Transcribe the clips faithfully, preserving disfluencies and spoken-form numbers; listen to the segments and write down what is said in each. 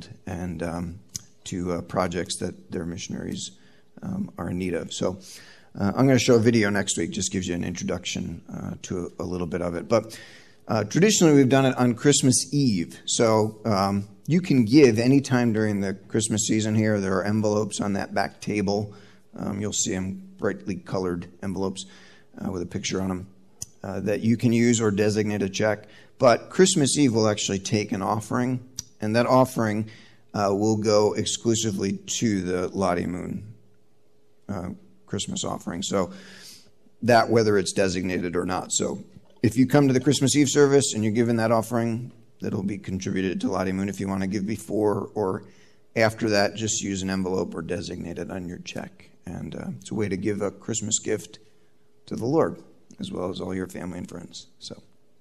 world and um, to uh, projects that their missionaries um, are in need of. So uh, I'm going to show a video next week, just gives you an introduction uh, to a, a little bit of it. But uh, traditionally we've done it on Christmas Eve. So um, you can give anytime during the Christmas season here. There are envelopes on that back table. Um, you'll see them, brightly colored envelopes uh, with a picture on them uh, that you can use or designate a check. But Christmas Eve will actually take an offering, and that offering uh, will go exclusively to the Lottie Moon uh, Christmas offering. So that, whether it's designated or not. So if you come to the Christmas Eve service and you're given that offering, that'll be contributed to Lottie Moon. If you want to give before or after that, just use an envelope or designate it on your check. And uh, it's a way to give a Christmas gift to the Lord, as well as all your family and friends. So.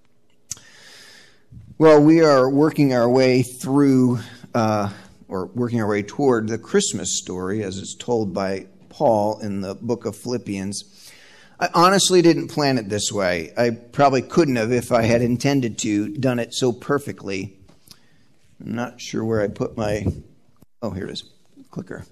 Well, we are working our way through, uh, or working our way toward the Christmas story as it's told by Paul in the book of Philippians. I honestly didn't plan it this way. I probably couldn't have, if I had intended to, done it so perfectly. I'm not sure where I put my, oh, here it is, clicker.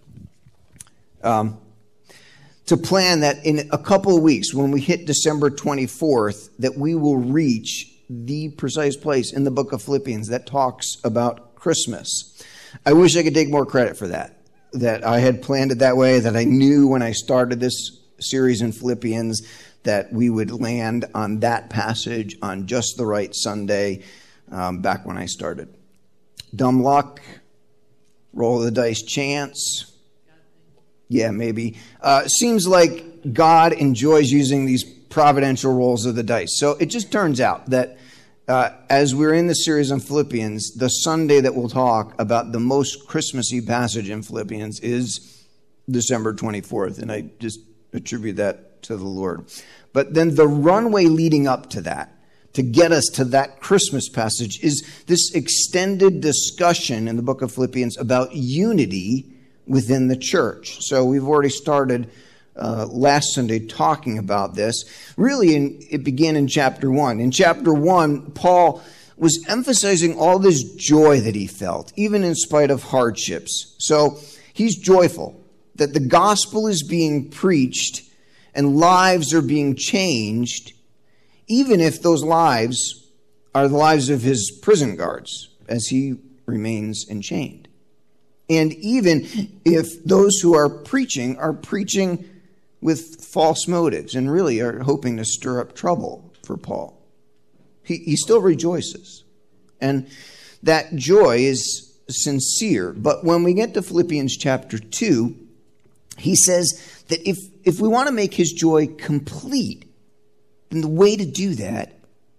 Um, to plan that in a couple of weeks, when we hit December twenty-fourth, that we will reach the precise place in the book of Philippians that talks about Christmas. I wish I could take more credit for that, that I had planned it that way, that I knew when I started this series in Philippians that we would land on that passage on just the right Sunday um, back when I started. Dumb luck, roll of the dice chance. Yeah, maybe. Uh, seems like God enjoys using these providential rolls of the dice. So it just turns out that uh, as we're in the series on Philippians, the Sunday that we'll talk about the most Christmassy passage in Philippians is December twenty-fourth, and I just attribute that to the Lord. But then the runway leading up to that, to get us to that Christmas passage, is this extended discussion in the book of Philippians about unity within the church. So we've already started Uh, last Sunday talking about this. Really, in, it began in chapter one. In chapter one, Paul was emphasizing all this joy that he felt, even in spite of hardships. So he's joyful that the gospel is being preached and lives are being changed, even if those lives are the lives of his prison guards as he remains enchained. And even if those who are preaching are preaching with false motives and really are hoping to stir up trouble for Paul. He, he still rejoices. And that joy is sincere. But when we get to Philippians chapter two, he says that if, if we want to make his joy complete, then the way to do that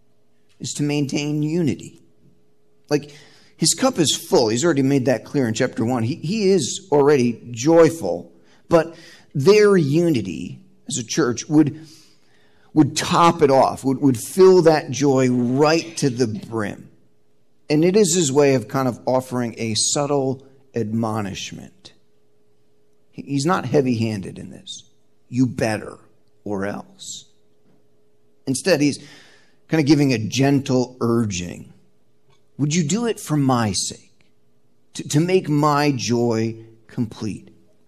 is to maintain unity. Like, his cup is full. He's already made that clear in chapter one. He, he is already joyful, but their unity as a church would, would top it off, would, would fill that joy right to the brim. And it is his way of kind of offering a subtle admonishment. He's not heavy-handed in this. You better, or else. Instead, he's kind of giving a gentle urging. Would you do it for my sake? To, to make my joy complete?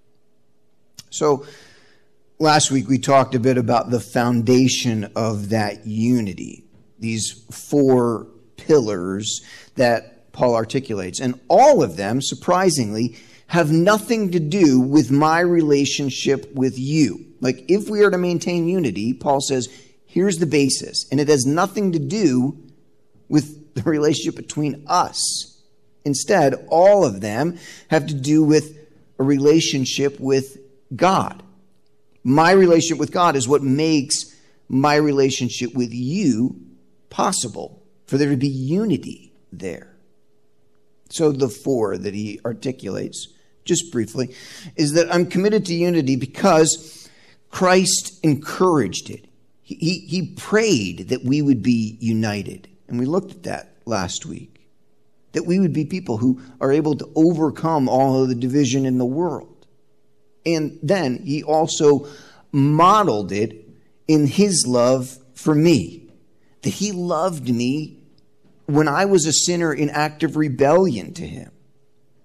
So last week we talked a bit about the foundation of that unity, these four pillars that Paul articulates. And all of them, surprisingly, have nothing to do with my relationship with you. Like, if we are to maintain unity, Paul says, here's the basis. And it has nothing to do with the relationship between us. Instead, all of them have to do with a relationship with God. My relationship with God is what makes my relationship with you possible, for there to be unity there. So the four that he articulates, just briefly, is that I'm committed to unity because Christ encouraged it. He, he, he prayed that we would be united. And we looked at that last week. That we would be people who are able to overcome all of the division in the world. And then he also modeled it in his love for me. That he loved me when I was a sinner in active rebellion to him.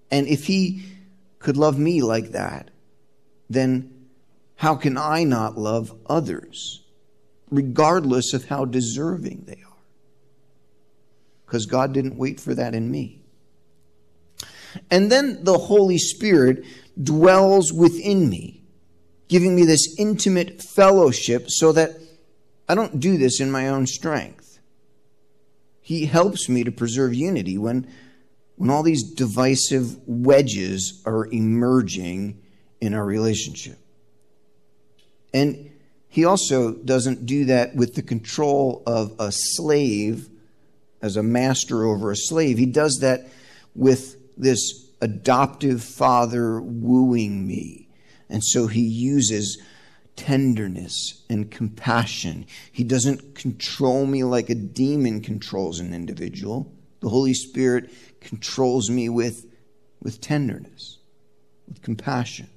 And if he could love me like that, then how can I not love others, regardless of how deserving they are? Because God didn't wait for that in me. And then the Holy Spirit dwells within me, giving me this intimate fellowship so that I don't do this in my own strength. He helps me to preserve unity when, when all these divisive wedges are emerging in our relationship. And he also doesn't do that with the control of a slave as a master over a slave. He does that with this adoptive father wooing me. And so he uses tenderness and compassion. He doesn't control me like a demon controls an individual. The Holy Spirit controls me with, with tenderness, with compassion.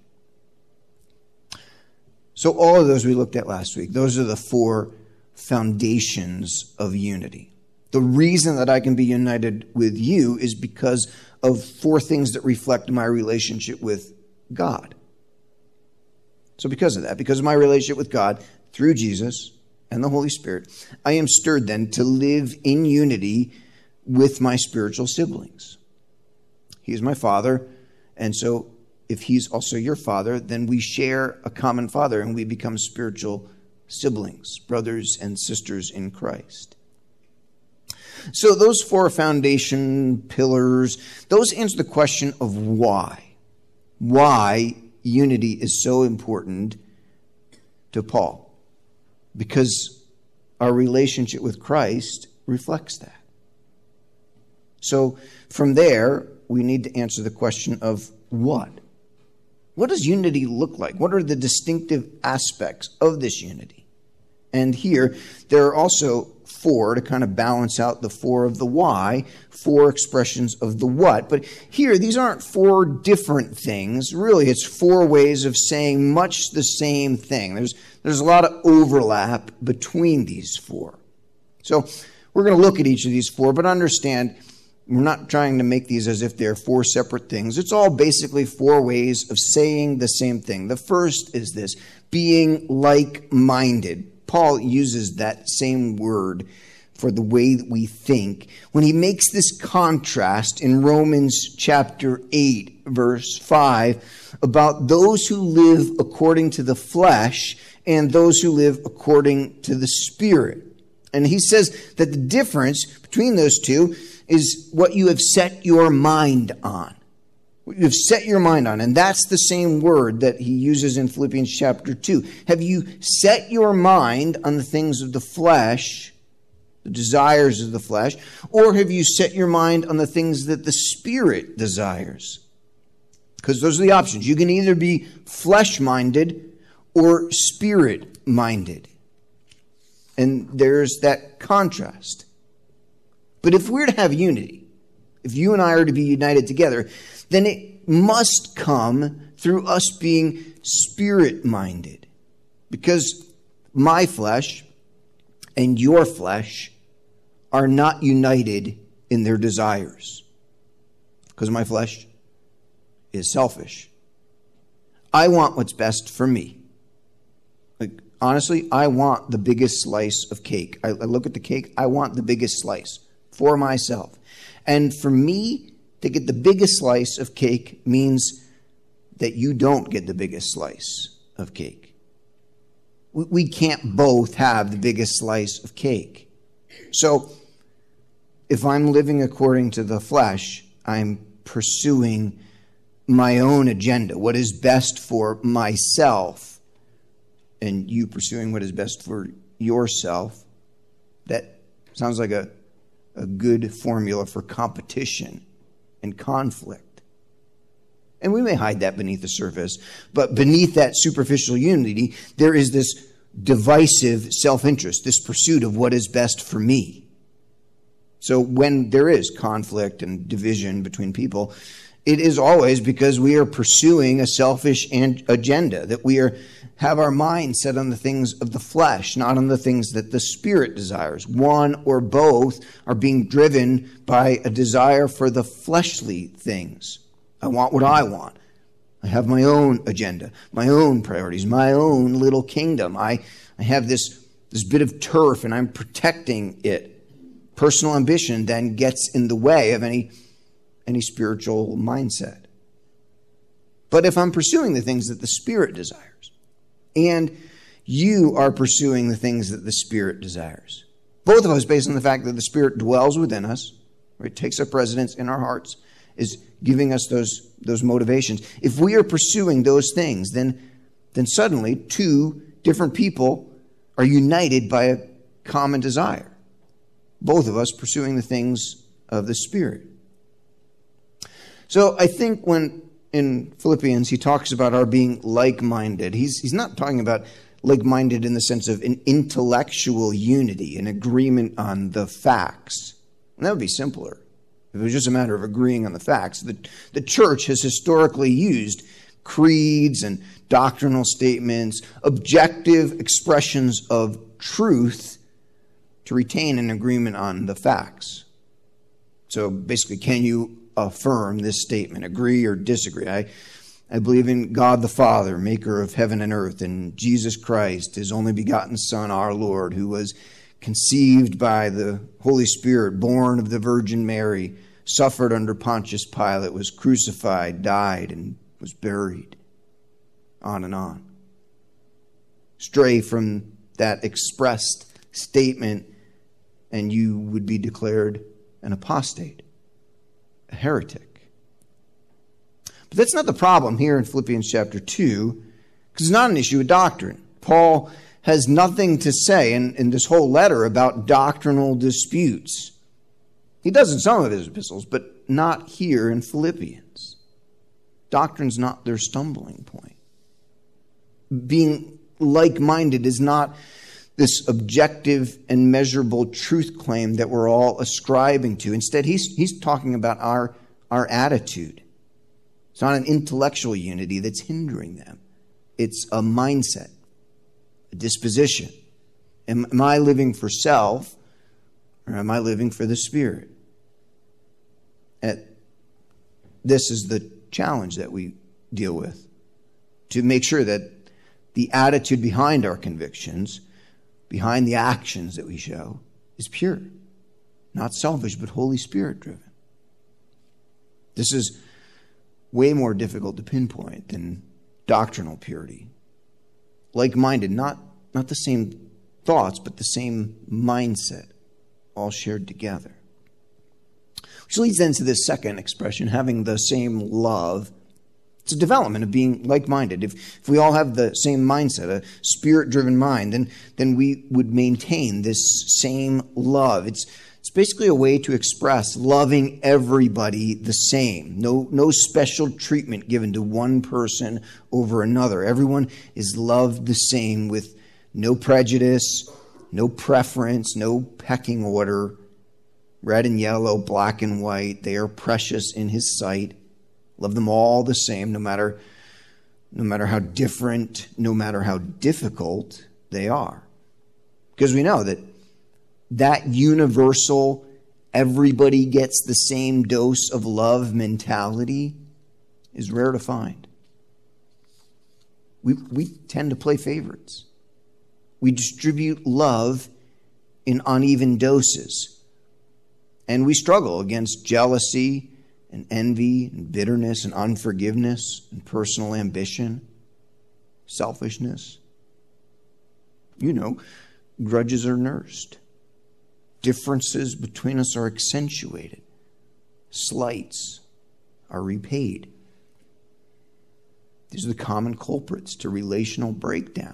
So all of those we looked at last week, those are the four foundations of unity. The reason that I can be united with you is because of four things that reflect my relationship with God. So because of that, because of my relationship with God through Jesus and the Holy Spirit, I am stirred then to live in unity with my spiritual siblings. He is my father, and so if he's also your father, then we share a common father and we become spiritual siblings, brothers and sisters in Christ. So those four foundation pillars, those answer the question of why. Why unity is so important to Paul. Because our relationship with Christ reflects that. So from there, we need to answer the question of what? What does unity look like? What are the distinctive aspects of this unity? And here, there are also four to kind of balance out the four of the why, four expressions of the what. But here, these aren't four different things. Really, it's four ways of saying much the same thing. There's, there's a lot of overlap between these four. So we're going to look at each of these four, but understand we're not trying to make these as if they're four separate things. It's all basically four ways of saying the same thing. The first is this, being like-minded. Paul uses that same word for the way that we think when he makes this contrast in Romans chapter eight, verse five, about those who live according to the flesh and those who live according to the Spirit. And he says that the difference between those two is what you have set your mind on. What you have set your mind on. And that's the same word that he uses in Philippians chapter two. Have you set your mind on the things of the flesh, the desires of the flesh, or have you set your mind on the things that the Spirit desires? Because those are the options. You can either be flesh-minded or spirit-minded. And there's that contrast. But if we're to have unity, if you and I are to be united together, then it must come through us being spirit-minded. Because my flesh and your flesh are not united in their desires. Because my flesh is selfish. I want what's best for me. Like, honestly, I want the biggest slice of cake. I, I look at the cake, I want the biggest slice for myself. And for me to get the biggest slice of cake means that you don't get the biggest slice of cake. We, we can't both have the biggest slice of cake. So if I'm living according to the flesh, I'm pursuing my own agenda, what is best for myself, and you pursuing what is best for yourself. That sounds like a, a good formula for competition and conflict. And we may hide that beneath the surface, but beneath that superficial unity, there is this divisive self-interest, this pursuit of what is best for me. So when there is conflict and division between people, it is always because we are pursuing a selfish agenda, that we are have our mind set on the things of the flesh, not on the things that the Spirit desires. One or both are being driven by a desire for the fleshly things. I want what I want. I have my own agenda, my own priorities, my own little kingdom. I, I have this, this bit of turf and I'm protecting it. Personal ambition then gets in the way of any, any spiritual mindset. But if I'm pursuing the things that the Spirit desires, and you are pursuing the things that the Spirit desires, both of us based on the fact that the Spirit dwells within us, right, takes up residence in our hearts, is giving us those, those motivations. If we are pursuing those things, then, then suddenly two different people are united by a common desire. Both of us pursuing the things of the Spirit. So I think when in Philippians he talks about our being like-minded, he's, he's not talking about like-minded in the sense of an intellectual unity, an agreement on the facts. And that would be simpler. If it was just a matter of agreeing on the facts. The, the church has historically used creeds and doctrinal statements, objective expressions of truth to retain an agreement on the facts. So basically, can you affirm this statement, agree or disagree? I, I believe in God the Father, maker of heaven and earth, and Jesus Christ, his only begotten Son, our Lord, who was conceived by the Holy Spirit, born of the Virgin Mary, suffered under Pontius Pilate, was crucified, died, and was buried. On and on. Stray from that expressed statement, and you would be declared an apostate, a heretic. But that's not the problem here in Philippians chapter two, because it's not an issue of doctrine. Paul has nothing to say in, in this whole letter about doctrinal disputes. He does in some of his epistles, but not here in Philippians. Doctrine's not their stumbling point. Being like-minded is not this objective and measurable truth claim that we're all ascribing to. Instead, he's, he's talking about our, our attitude. It's not an intellectual unity that's hindering them. It's a mindset, a disposition. Am, am I living for self, or am I living for the Spirit? And this is the challenge that we deal with, to make sure that the attitude behind our convictions, behind the actions that we show, is pure. Not selfish, but Holy Spirit driven. This is way more difficult to pinpoint than doctrinal purity. Like-minded, not, not the same thoughts, but the same mindset, all shared together. Which leads then to this second expression, having the same love. It's a development of being like-minded. If, if we all have the same mindset, a Spirit-driven mind, then, then we would maintain this same love. It's, it's basically a way to express loving everybody the same. No, no special treatment given to one person over another. Everyone is loved the same with no prejudice, no preference, no pecking order. Red and yellow, black and white, they are precious in his sight. Love them all the same, no matter, no matter how different, no matter how difficult they are. Because we know that that universal, everybody gets the same dose of love mentality is rare to find. We, we tend to play favorites. We distribute love in uneven doses. And we struggle against jealousy and envy and bitterness and unforgiveness and personal ambition, selfishness. You know, grudges are nursed. Differences between us are accentuated. Slights are repaid. These are the common culprits to relational breakdown.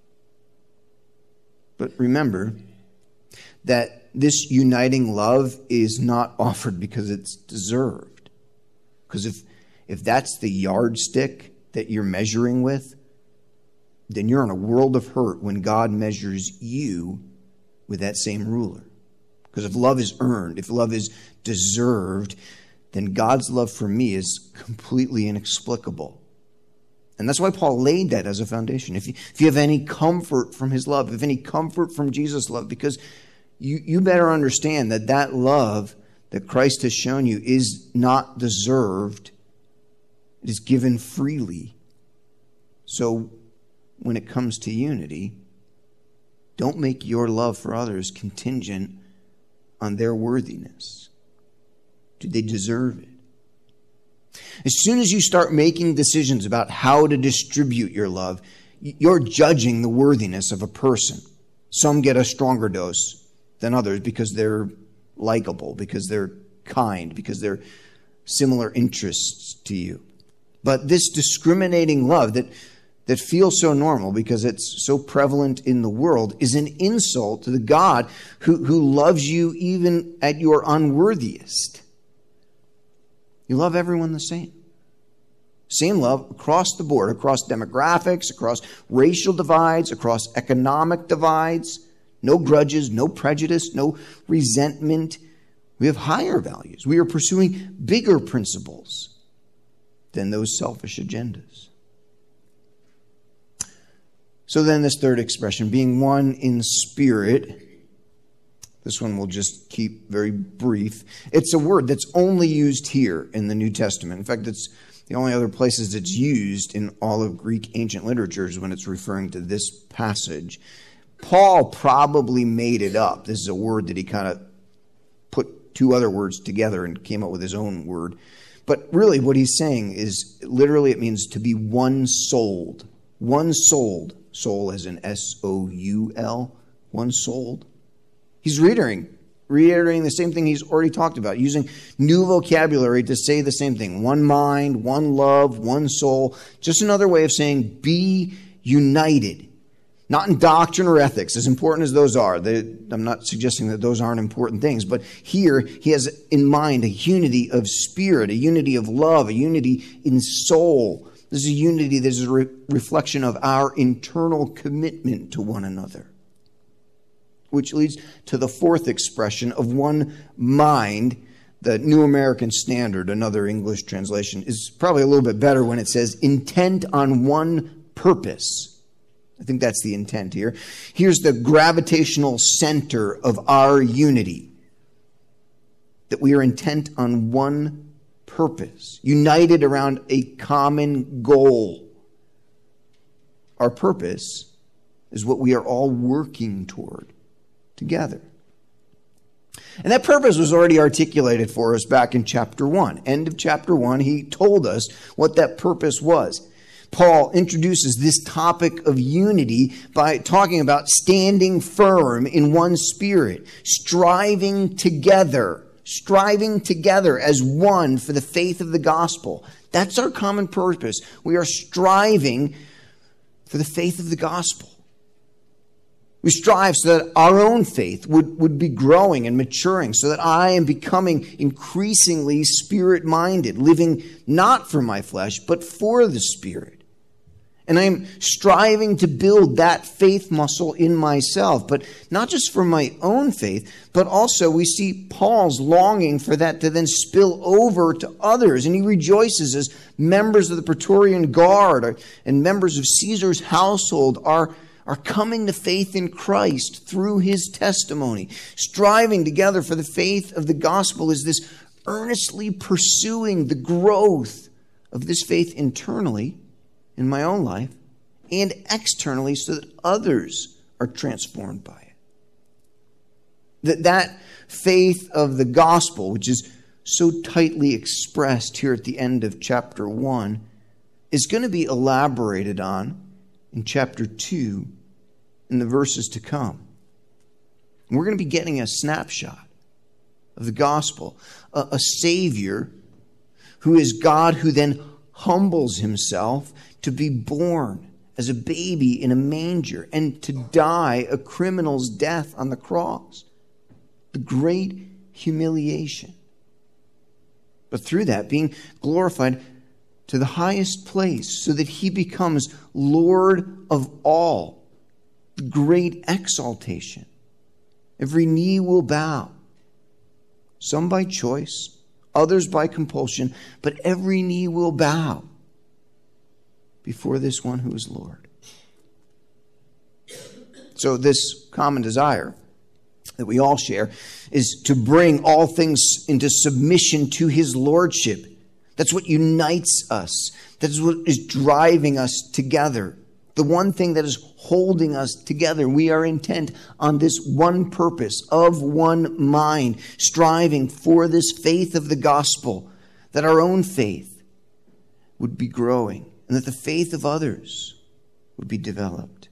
But remember that this uniting love is not offered because it's deserved. Because if, if that's the yardstick that you're measuring with, then you're in a world of hurt when God measures you with that same ruler. Because if love is earned, if love is deserved, then God's love for me is completely inexplicable. And that's why Paul laid that as a foundation. If you, if you have any comfort from his love, if any comfort from Jesus' love, because you, you better understand that that love that Christ has shown you is not deserved It is given freely. So when it comes to unity, don't make your love for others contingent on their worthiness. Do they deserve it? As soon as you start making decisions about how to distribute your love, you're judging the worthiness of a person. Some get a stronger dose than others because they're likable, because they're kind, because they're similar interests to you. But this discriminating love that, that feels so normal because it's so prevalent in the world is an insult to the God who, who loves you even at your unworthiest. You love everyone the same. Same love across the board, across demographics, across racial divides, across economic divides. No grudges, no prejudice, no resentment. We have higher values. We are pursuing bigger principles than those selfish agendas. So then this third expression, being one in spirit. This one we'll just keep very brief. It's a word that's only used here in the New Testament. In fact, it's the only other places it's used in all of Greek ancient literatures when it's referring to this passage. Paul probably made it up. This is a word that he kind of put two other words together and came up with his own word. But really what he's saying is, literally it means to be one-souled. One-souled. Soul as in S O U L. One-souled. He's reiterating, reiterating the same thing he's already talked about, using new vocabulary to say the same thing. One mind, one love, one soul. Just another way of saying be united. Not in doctrine or ethics, as important as those are. They, I'm not suggesting that those aren't important things, but here he has in mind a unity of spirit, a unity of love, a unity in soul. This is a unity that is a re- reflection of our internal commitment to one another. Which leads to the fourth expression of one mind. The New American Standard, another English translation, is probably a little bit better when it says intent on one purpose. I think that's the intent here. Here's the gravitational center of our unity. That we are intent on one purpose, united around a common goal. Our purpose is what we are all working toward together. And that purpose was already articulated for us back in chapter one. End of chapter one, he told us what that purpose was. Paul introduces this topic of unity by talking about standing firm in one spirit, striving together, striving together as one for the faith of the gospel. That's our common purpose. We are striving for the faith of the gospel. We strive so that our own faith would, would be growing and maturing, so that I am becoming increasingly spirit-minded, living not for my flesh, but for the Spirit. And I am striving to build that faith muscle in myself, but not just for my own faith, but also we see Paul's longing for that to then spill over to others. And he rejoices as members of the Praetorian Guard and members of Caesar's household are are coming to faith in Christ through his testimony. Striving together for the faith of the gospel is this earnestly pursuing the growth of this faith internally in my own life and externally so that others are transformed by it. That that faith of the gospel, which is so tightly expressed here at the end of chapter one, is going to be elaborated on in chapter two in the verses to come. And we're going to be getting a snapshot of the gospel, a, a Savior who is God, who then humbles himself to be born as a baby in a manger and to die a criminal's death on the cross. The great humiliation. But through that, being glorified to the highest place so that he becomes Lord of all. Great exaltation. Every knee will bow. Some by choice, others by compulsion, but every knee will bow before this one who is Lord. So this common desire that we all share is to bring all things into submission to his lordship. That's what unites us. That's what is driving us together. The one thing that is holding us together. We are intent on this one purpose, of one mind, striving for this faith of the gospel, that our own faith would be growing and that the faith of others would be developed.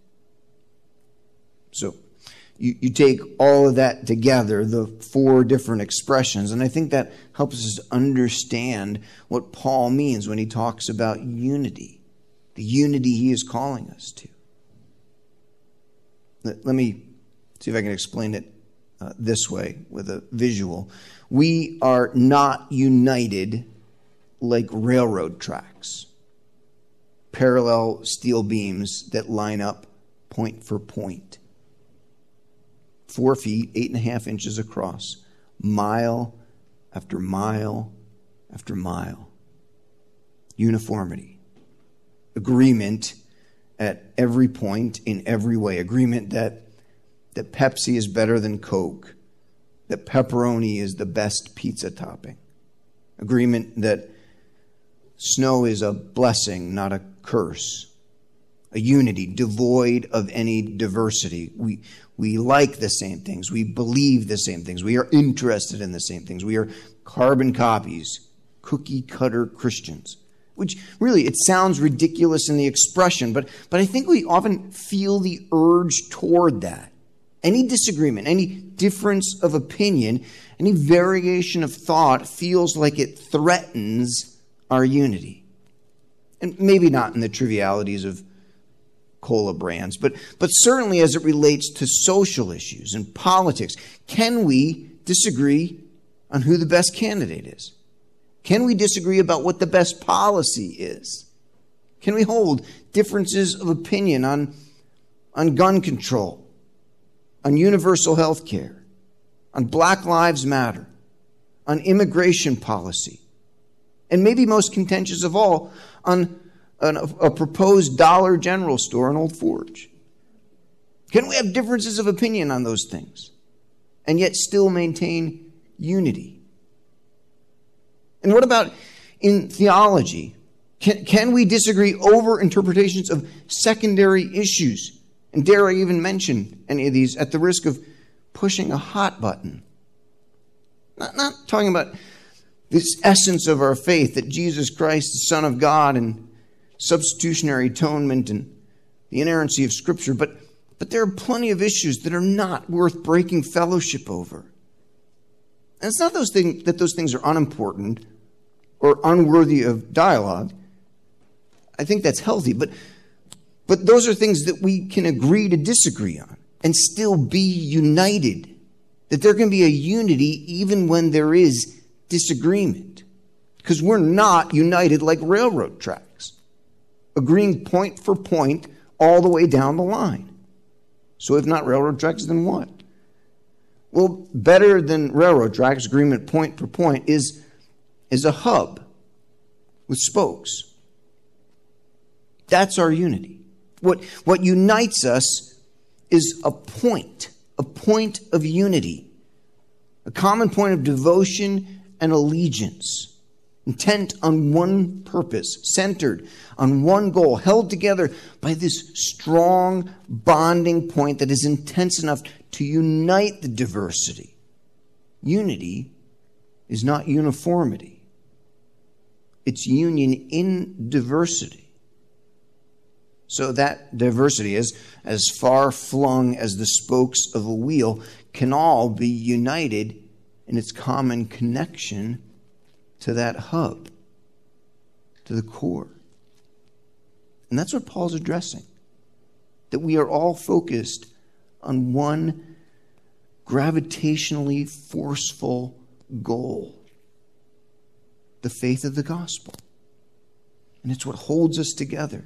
So you, you take all of that together, the four different expressions, and I think that helps us understand what Paul means when he talks about unity, the unity he is calling us to. Let, let me see if I can explain it uh, this way with a visual. We are not united like railroad tracks, parallel steel beams that line up point for point. Four feet, eight and a half inches across, mile after mile after mile. Uniformity. Agreement at every point, in every way. Agreement that, that Pepsi is better than Coke, that pepperoni is the best pizza topping. Agreement that snow is a blessing, not a curse. A unity devoid of any diversity. We we like the same things. We believe the same things. We are interested in the same things. We are carbon copies, cookie cutter Christians. Which really, it sounds ridiculous in the expression, but, but I think we often feel the urge toward that. Any disagreement, any difference of opinion, any variation of thought feels like it threatens our unity. And maybe not in the trivialities of cola brands, but, but certainly as it relates to social issues and politics. Can we disagree on who the best candidate is? Can we disagree about what the best policy is? Can we hold differences of opinion on, on gun control, on universal health care, on Black Lives Matter, on immigration policy, and maybe most contentious of all, on an, a proposed Dollar General store in Old Forge? Can we have differences of opinion on those things and yet still maintain unity? And what about in theology? Can, can we disagree over interpretations of secondary issues? And dare I even mention any of these at the risk of pushing a hot button? Not, not talking about this essence of our faith, that Jesus Christ, the Son of God, and substitutionary atonement and the inerrancy of Scripture, but, but there are plenty of issues that are not worth breaking fellowship over. And it's not those things, that those things are unimportant or unworthy of dialogue. I think that's healthy, but but those are things that we can agree to disagree on and still be united. That there can be a unity even when there is disagreement. Because we're not united like railroad tracks, agreeing point for point all the way down the line. So if not railroad tracks, then what? Well, better than railroad tracks, agreement point for point, is is a hub with spokes. That's our unity. What, what unites us is a point, a point of unity, a common point of devotion and allegiance, intent on one purpose, centered on one goal, held together by this strong bonding point that is intense enough to unite the diversity. Unity is not uniformity. It's union in diversity. So that diversity is as far flung as the spokes of a wheel, can all be united in its common connection to that hub, to the core. And that's what Paul's addressing. That we are all focused on one gravitationally forceful goal. The faith of the gospel. And it's what holds us together.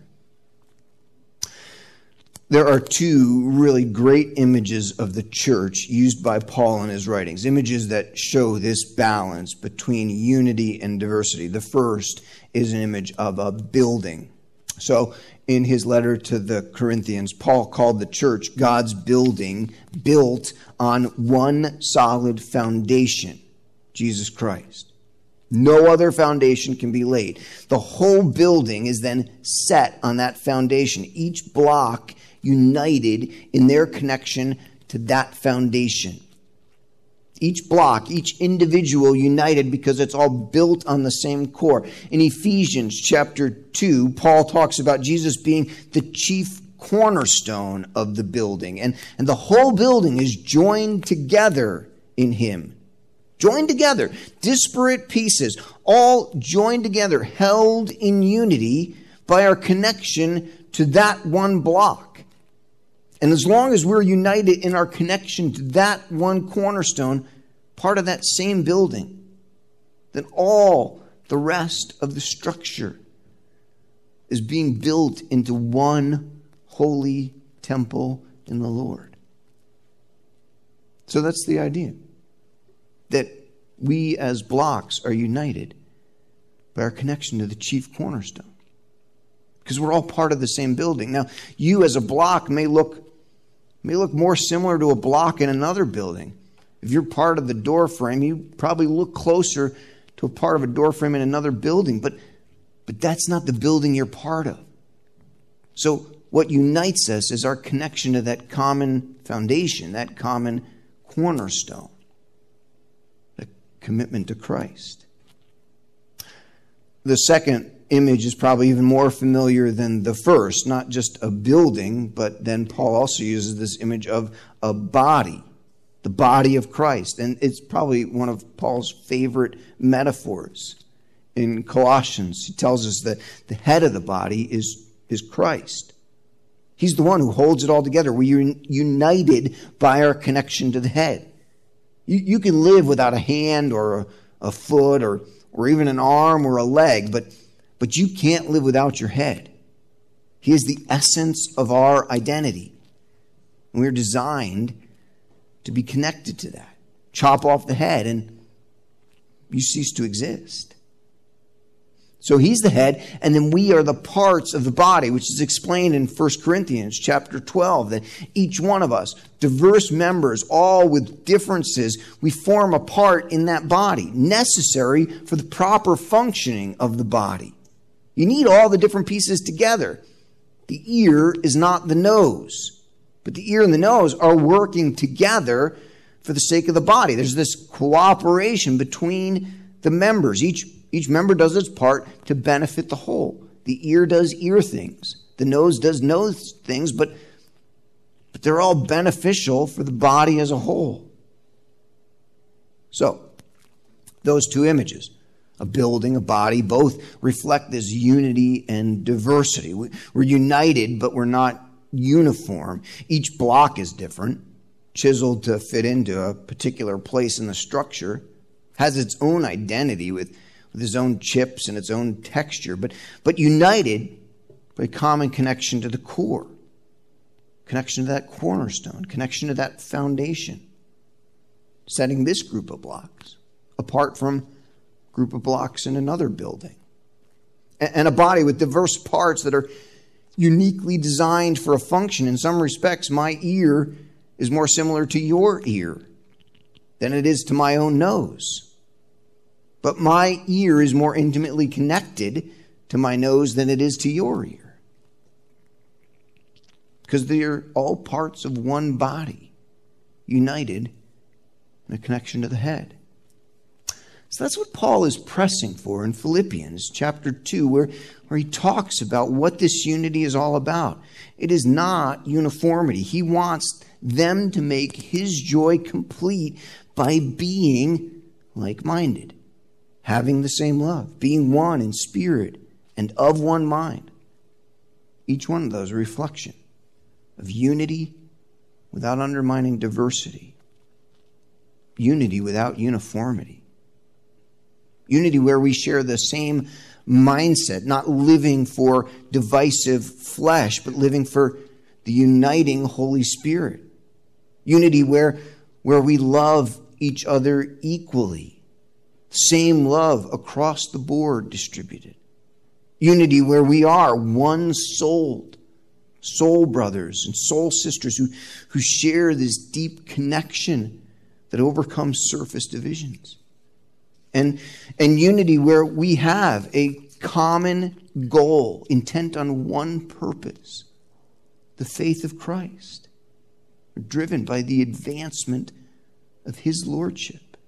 There are two really great images of the church used by Paul in his writings. Images that show this balance between unity and diversity. The first is an image of a building. So in his letter to the Corinthians, Paul called the church God's building, built on one solid foundation, Jesus Christ. No other foundation can be laid. The whole building is then set on that foundation, each block united in their connection to that foundation. Each block, each individual united because it's all built on the same core. In Ephesians chapter two, Paul talks about Jesus being the chief cornerstone of the building. And, and the whole building is joined together in him. Joined together, disparate pieces, all joined together, held in unity by our connection to that one block. And as long as we're united in our connection to that one cornerstone, part of that same building, then all the rest of the structure is being built into one holy temple in the Lord. So that's the idea. That we as blocks are united by our connection to the chief cornerstone. Because we're all part of the same building. Now, you as a block may look may look more similar to a block in another building. If you're part of the door frame, you probably look closer to a part of a door frame in another building, but but that's not the building you're part of. So what unites us is our connection to that common foundation, that common cornerstone. Commitment to Christ. The second image is probably even more familiar than the first, not just a building, but then Paul also uses this image of a body, the body of Christ. And it's probably one of Paul's favorite metaphors. In Colossians, he tells us that the head of the body is, is Christ. He's the one who holds it all together. We're united by our connection to the head. You, you can live without a hand or a, a foot or, or even an arm or a leg, but, but you can't live without your head. He is the essence of our identity. And we're designed to be connected to that. Chop off the head and you cease to exist. So he's the head, and then we are the parts of the body, which is explained in First Corinthians chapter twelve, that each one of us, diverse members, all with differences, we form a part in that body, necessary for the proper functioning of the body. You need all the different pieces together. The ear is not the nose, but the ear and the nose are working together for the sake of the body. There's this cooperation between the members. Each Each member does its part to benefit the whole. The ear does ear things. The nose does nose things, but, but they're all beneficial for the body as a whole. So, those two images, a building, a body, both reflect this unity and diversity. We're united, but we're not uniform. Each block is different, chiseled to fit into a particular place in the structure, has its own identity with with its own chips and its own texture, but, but united by a common connection to the core, connection to that cornerstone, connection to that foundation, setting this group of blocks apart from a group of blocks in another building. And, and a body with diverse parts that are uniquely designed for a function. In some respects, my ear is more similar to your ear than it is to my own nose. But my ear is more intimately connected to my nose than it is to your ear. Because they're all parts of one body, united in a connection to the head. So that's what Paul is pressing for in Philippians chapter two, where, where he talks about what this unity is all about. It is not uniformity. He wants them to make his joy complete by being like-minded, having the same love, being one in spirit and of one mind. Each one of those a reflection of unity without undermining diversity. Unity without uniformity. Unity where we share the same mindset, not living for divisive flesh, but living for the uniting Holy Spirit. Unity where, where we love each other equally. Same love across the board distributed. Unity where we are one-souled, soul brothers and soul sisters who, who share this deep connection that overcomes surface divisions. and, and unity where we have a common goal, intent on one purpose, the faith of Christ. We're driven by the advancement of his lordship.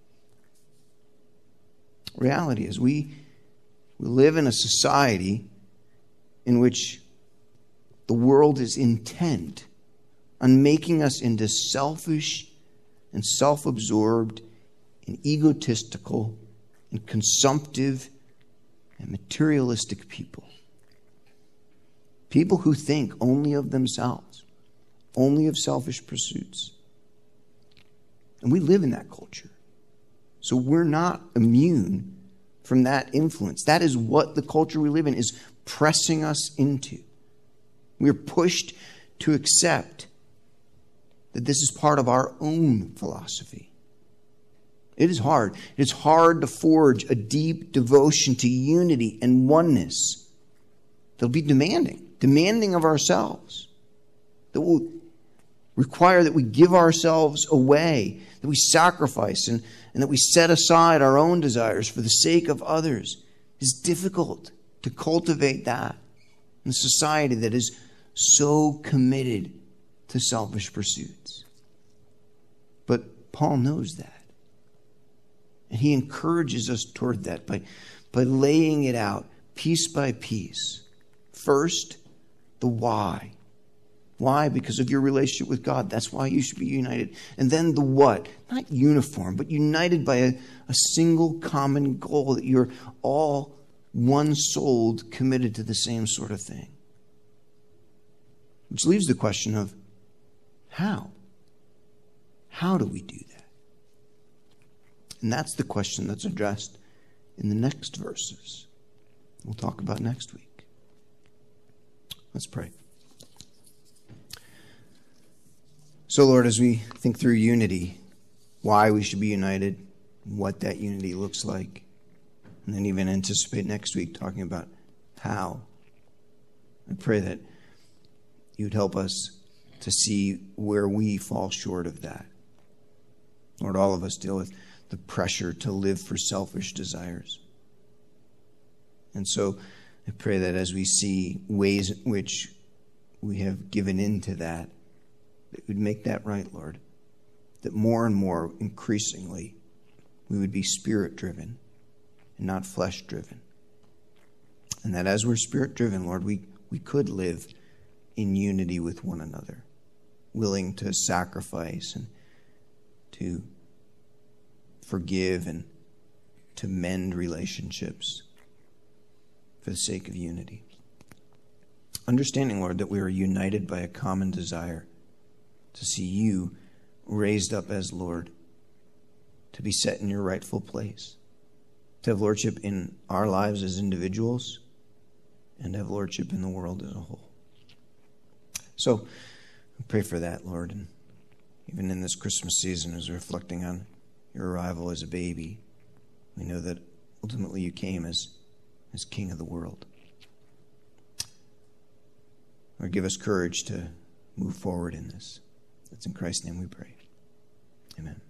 Reality is we, we live in a society in which the world is intent on making us into selfish and self-absorbed and egotistical and consumptive and materialistic people. People who think only of themselves, only of selfish pursuits. And we live in that culture. So we're not immune from that influence. That is what the culture we live in is pressing us into. We're pushed to accept that this is part of our own philosophy. It is hard. It's hard to forge a deep devotion to unity and oneness. They'll be demanding, demanding of ourselves. That will require that we give ourselves away, that we sacrifice, and, and that we set aside our own desires for the sake of others. It's difficult to cultivate that in a society that is so committed to selfish pursuits. But Paul knows that. And he encourages us toward that by, by laying it out piece by piece. First, the why. Why? Because of your relationship with God. That's why you should be united. And then the what. Not uniform, but united by a, a single common goal, that you're all one-souled, committed to the same sort of thing. Which leaves the question of how? How do we do that? And that's the question that's addressed in the next verses. We'll talk about next week. Let's pray. So, Lord, as we think through unity, why we should be united, what that unity looks like, and then even anticipate next week talking about how, I pray that you'd help us to see where we fall short of that. Lord, all of us deal with the pressure to live for selfish desires. And so I pray that as we see ways in which we have given in to that, that we'd make that right, Lord. That more and more, increasingly, we would be spirit-driven and not flesh-driven. And that as we're spirit-driven, Lord, we, we could live in unity with one another, willing to sacrifice and to forgive and to mend relationships for the sake of unity. Understanding, Lord, that we are united by a common desire to see you raised up as Lord, to be set in your rightful place, to have lordship in our lives as individuals, and have lordship in the world as a whole. So, I pray for that, Lord, and even in this Christmas season, as we're reflecting on your arrival as a baby, we know that ultimately you came as, as King of the world. Lord, give us courage to move forward in this. It's in Christ's name we pray. Amen.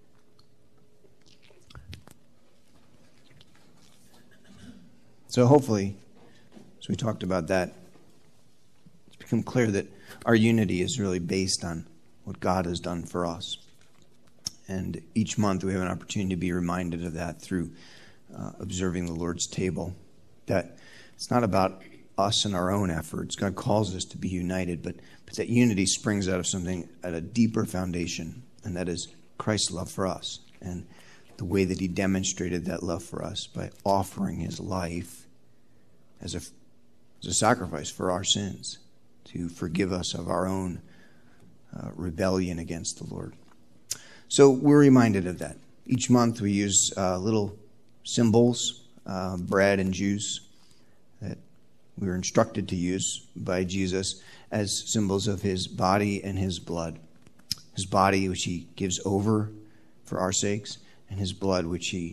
So hopefully, as we talked about that, it's become clear that our unity is really based on what God has done for us. And each month we have an opportunity to be reminded of that through uh, observing the Lord's table. That it's not about us and our own efforts. God calls us to be united, but, but that unity springs out of something at a deeper foundation, and that is Christ's love for us and the way that he demonstrated that love for us by offering his life as a, as a sacrifice for our sins to forgive us of our own uh, rebellion against the Lord. So we're reminded of that. Each month we use uh, little symbols, uh, bread and juice, that we were instructed to use by Jesus as symbols of his body and his blood. His body, which he gives over for our sakes, and his blood, which he